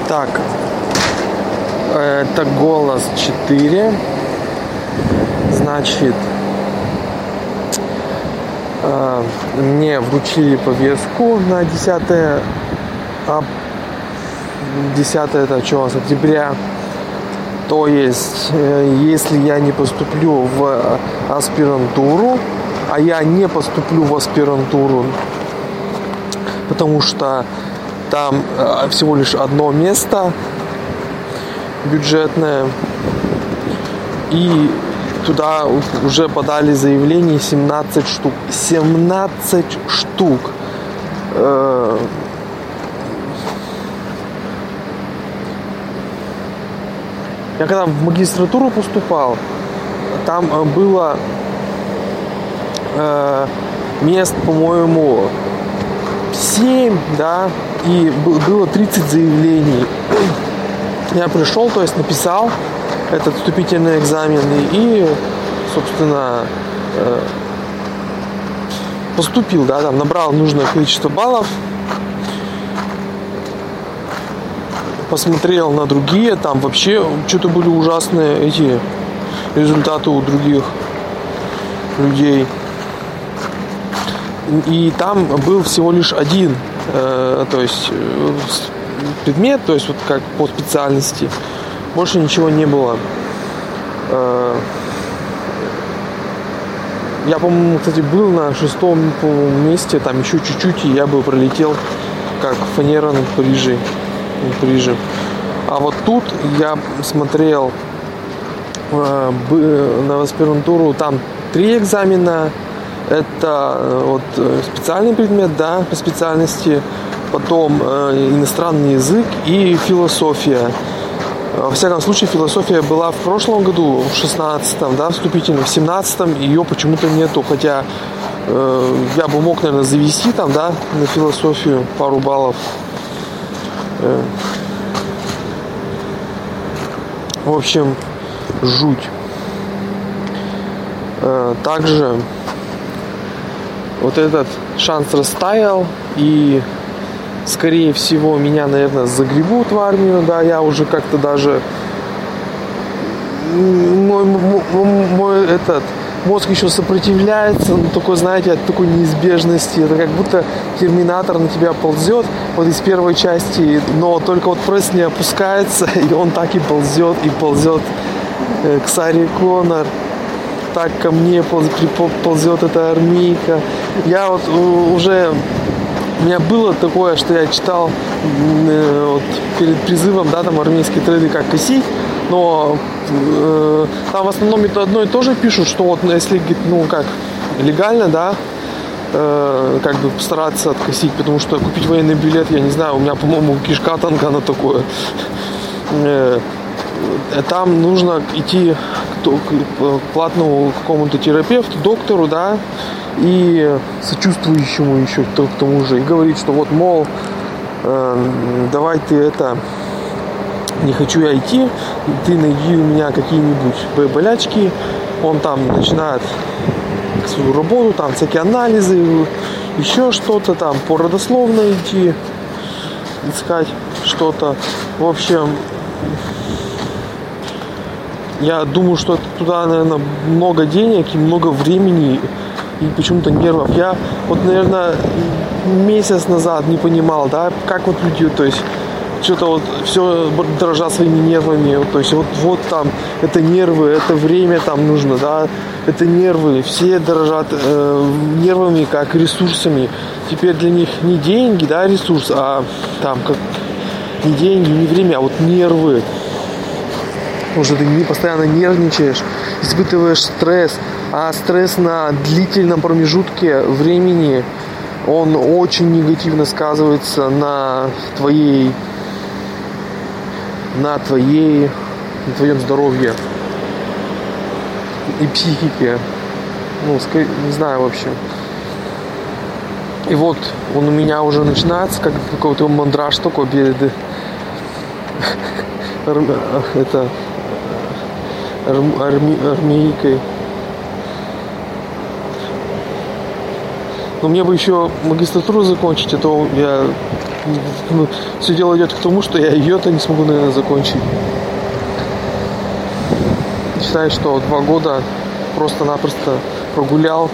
Так, это голос 4. Значит, мне вручили повестку на 10 это что у нас, октября. То есть, если я не поступлю в аспирантуру, а я не поступлю в аспирантуру, потому что там всего лишь одно место бюджетное, и туда уже подали заявление 17 штук. 17 штук. Я когда в магистратуру поступал, там было мест, по-моему, 7, да, и было 30 заявлений. Я пришел, то есть написал этот вступительный экзамен и, собственно, поступил, да, там набрал нужное количество баллов, посмотрел на другие, там вообще что-то были ужасные эти результаты у других людей. И там был всего лишь один, то есть предмет, то есть вот как по специальности. Больше ничего не было. Я, по-моему, кстати, был на 6-м месте, там еще чуть-чуть, и я бы пролетел как фанера над Парижем. А вот тут я смотрел на аспирантуру, там 3 экзамена. Это вот специальный предмет, да, по специальности, потом иностранный язык и философия. Во всяком случае, философия была в прошлом году, в 16-м, да, вступительном, в 17-м ее почему-то нету, хотя я бы мог, наверное, завести там, да, на философию пару баллов. В общем, жуть. Также вот этот шанс растаял, и скорее всего меня, наверное, загребут в армию, да, я уже как-то даже мой этот мозг еще сопротивляется, ну, такой, знаете, от такой неизбежности, это как будто терминатор на тебя ползет, вот из первой части, но только вот пресс не опускается, и он так и ползет к Саре Коннор. Так ко мне ползет эта армейка. Я вот уже... У меня было такое, что я читал вот, перед призывом, да, там армейские треды как косить, но там в основном это одно и то же пишут, что вот если, ну как, легально, да, как бы стараться откосить, потому что купить военный билет, я не знаю, у меня, по-моему, кишка тонка на такое. Там нужно идти к платному какому-то терапевту, доктору, да, и сочувствующему еще к тому же, и говорит, что вот, мол, давай ты это, не хочу я идти, ты найди у меня какие-нибудь болячки. Он там начинает свою работу, там всякие анализы, еще что-то там, по родословной идти, искать что-то. В общем, я думаю, что туда, наверное, много денег и много времени и почему-то нервов. Я вот, наверное, месяц назад не понимал, да, как вот люди, то есть что-то вот все дрожат своими нервами, вот, то есть вот там это нервы, это время там нужно, да, это нервы, все дрожат нервами как ресурсами. Теперь для них не деньги, да, ресурс, а там как не деньги, не время, а вот нервы. Потому что ты постоянно нервничаешь, испытываешь стресс, а стресс на длительном промежутке времени, он очень негативно сказывается на твоем здоровье и психике. Ну, не знаю, в общем. И вот он у меня уже начинается, как какой-то мандраж такой перед армейкой. Но мне бы еще магистратуру закончить, а то я... все дело идет к тому, что я ее-то не смогу, наверное, закончить. Считаю, что 2 года просто-напросто прогулял.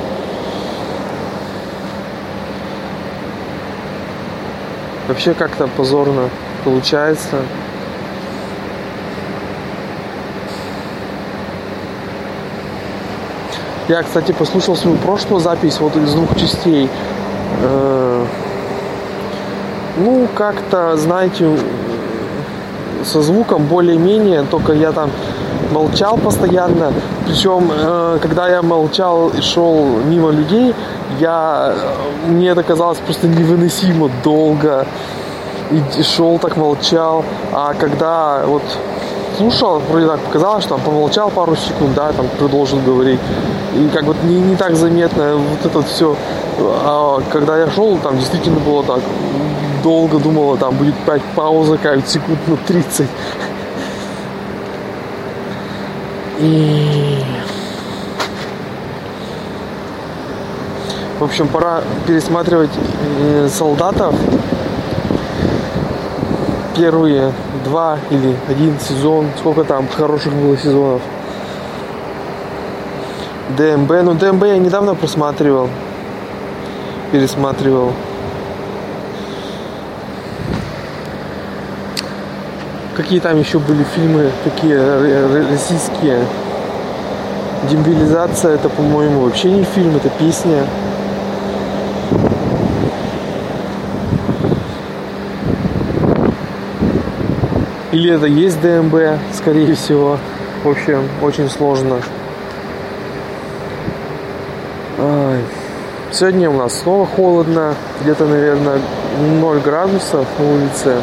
Вообще как-то позорно получается. Я, кстати, послушал свою прошлую запись вот из 2 частей. Ну, как-то, знаете, со звуком более-менее, только я там молчал постоянно. Причем, когда я молчал и шел мимо людей, мне это казалось просто невыносимо долго. И шел так, молчал. А когда вот слушал, вроде так показалось, что там помолчал пару секунд, да, там продолжил говорить. И как бы не так заметно вот это все. А когда я шел, там действительно было так. Долго думала, там будет 5 пауза, как секунд на 30. И... В общем, пора пересматривать солдатов. Первые 2 или 1 сезон. Сколько там хороших было сезонов. ДМБ. Ну, ДМБ я недавно просматривал. Пересматривал. Какие там еще были фильмы такие российские? Демобилизация, это, по-моему, вообще не фильм, это песня. Или это есть ДМБ, скорее всего. В общем, очень сложно. Сегодня у нас снова холодно. Где-то, наверное, 0 градусов на улице.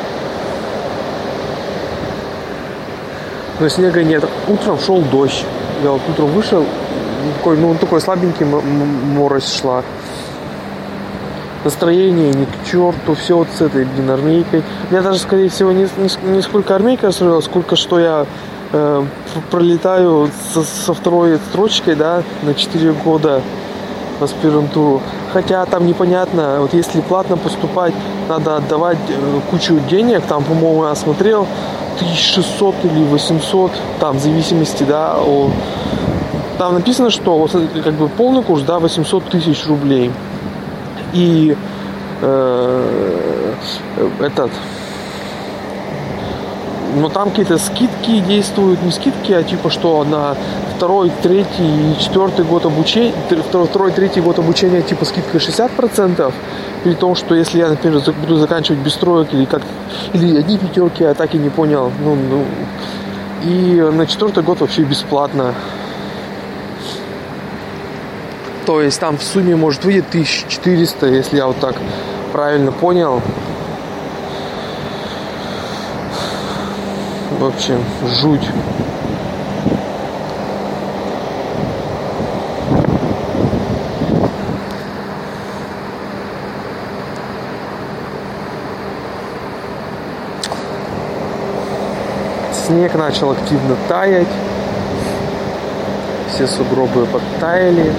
Но снега нет. Утром шел дождь. Я вот утром вышел, такой слабенький морось шла. Настроение ни к черту, все вот с этой, армейкой. Я даже, скорее всего, не сколько армейка расстроилась, сколько что я пролетаю со 2-й строчкой, да, на 4 года в аспирантуру. Хотя там непонятно, вот если платно поступать, надо отдавать кучу денег. Там, по-моему, я смотрел 1600 или 800, там, в зависимости, да, там написано, что вот, как бы полный курс, да, 800 тысяч рублей. И но там какие-то скидки действуют, не скидки, а типа что на 2-й, 3-й и 4-й год обучения, 2-й, 3-й год обучения типа скидка 60%, при том, что если я, например, буду заканчивать без троек или одни пятерки, я так и не понял, и на 4-й год вообще бесплатно. То есть там в сумме может выйти 1400, если я вот так правильно понял. В общем, жуть. Снег начал активно таять. Все сугробы подтаяли.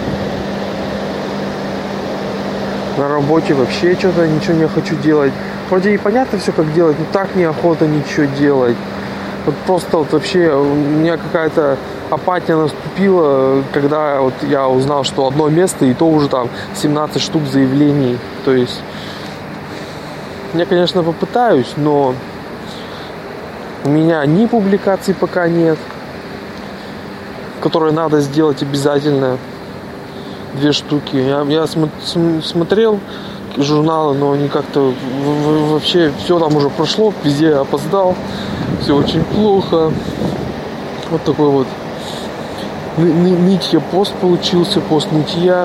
На работе вообще что-то ничего не хочу делать. Вроде и понятно все, как делать, но так неохота ничего делать. Вот просто вот вообще у меня какая-то апатия наступила, когда вот я узнал, что одно место, и то уже там 17 штук заявлений. То есть я, конечно, попытаюсь, но у меня ни публикаций пока нет, которые надо сделать обязательно. 2 штуки. Я смотрел журналы, но они как-то вообще все там уже прошло, везде опоздал, все очень плохо. Вот такой вот нытья пост получился, пост нытья.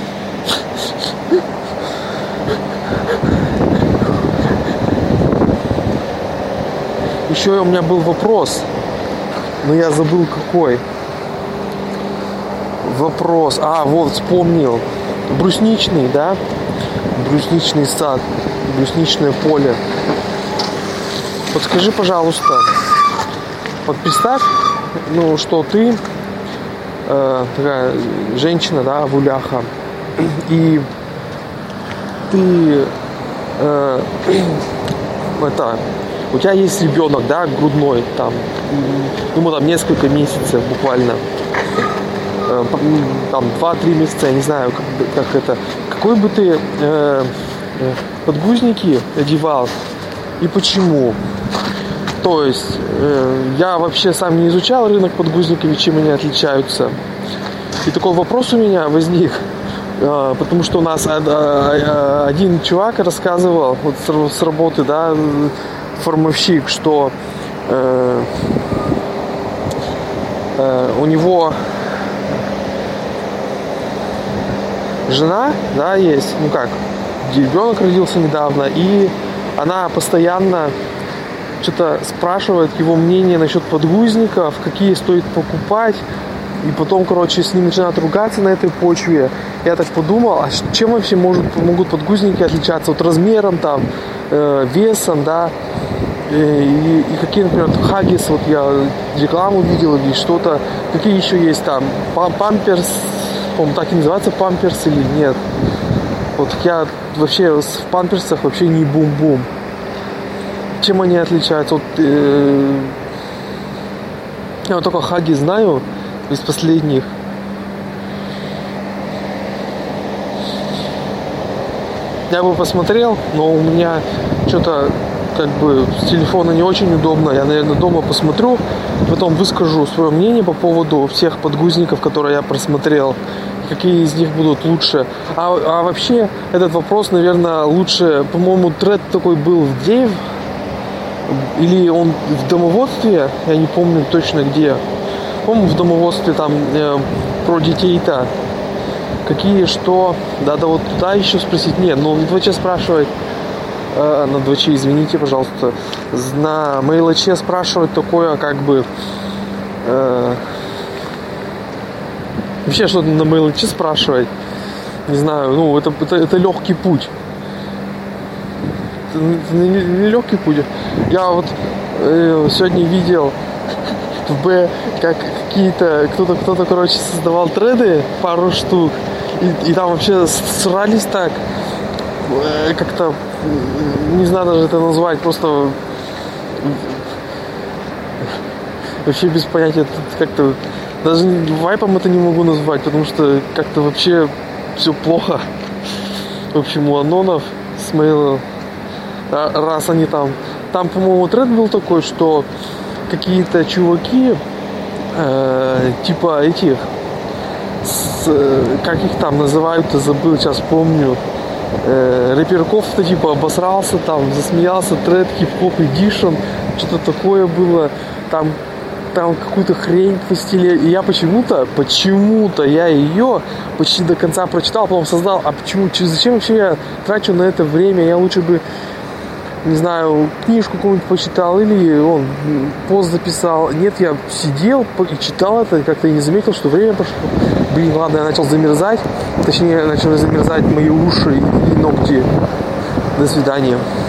Еще у меня был вопрос, но я забыл какой. Вопрос. Вот, вспомнил. Брусничный, да? Брусничный сад. Брусничное поле. Вот скажи, пожалуйста. Вот представь, что ты такая женщина, да, вуляха. и ты у тебя есть ребенок, да, грудной, там, ему там несколько месяцев буквально, там 2-3 месяца, я не знаю, как это, какой бы ты подгузники одевал и почему. То есть я вообще сам не изучал рынок подгузников и чем они отличаются. И такой вопрос у меня возник, потому что у нас один чувак рассказывал вот с работы, да, формовщик, что у него жена, да, есть, ну как, ребенок родился недавно, и она постоянно что-то спрашивает его мнение насчет подгузников, какие стоит покупать, и потом, короче, с ним начинают ругаться на этой почве. Я так подумал, а чем вообще могут подгузники отличаться? Вот размером, там, весом, да, и какие, например, Huggies, вот я рекламу видел или что-то, какие еще есть там, памперс, по-моему, так и называется, памперс или нет. Вот я вообще в памперсах вообще не бум-бум. Чем они отличаются? Вот, я вот только Huggies знаю из последних. Я бы посмотрел, но у меня что-то как бы с телефона не очень удобно. Я, наверное, дома посмотрю, потом выскажу свое мнение по поводу всех подгузников, которые я просмотрел, какие из них будут лучше. А вообще этот вопрос, наверное, лучше, по-моему, тред такой был в Dave, или он в домоводстве, я не помню точно где. По-моему, в домоводстве там про детей-то. Какие, что. Надо вот туда еще спросить. Нет, ну на 2Ч спрашивать. На 2Ч, извините, пожалуйста. На Mail.ch спрашивать такое, как бы... вообще что-то на Mail.ch спрашивать. Не знаю, ну это легкий путь. Это не легкий путь. Я вот сегодня видел в Б, как кто-то, короче, создавал треды, пару штук, и там вообще срались так, как-то, не знаю даже это назвать, просто вообще без понятия, как-то, даже вайпом это не могу назвать, потому что как-то вообще все плохо. В общем, у анонов с Mail, раз они там, по-моему, тред был такой, что какие-то чуваки, типа этих, как их там называют-то, забыл, сейчас помню, рэперков-то типа обосрался, там, засмеялся, тред хип-хоп эдишн, что-то такое было, там какую-то хрень постили, и я почему-то я ее почти до конца прочитал, потом создал, а почему, зачем вообще я трачу на это время, я лучше бы, не знаю, книжку какую-нибудь почитал или пост записал. Нет, я сидел и читал это, как-то и не заметил, что время прошло. Блин, ладно, я начал замерзать. Точнее, начали замерзать мои уши и ногти. До свидания.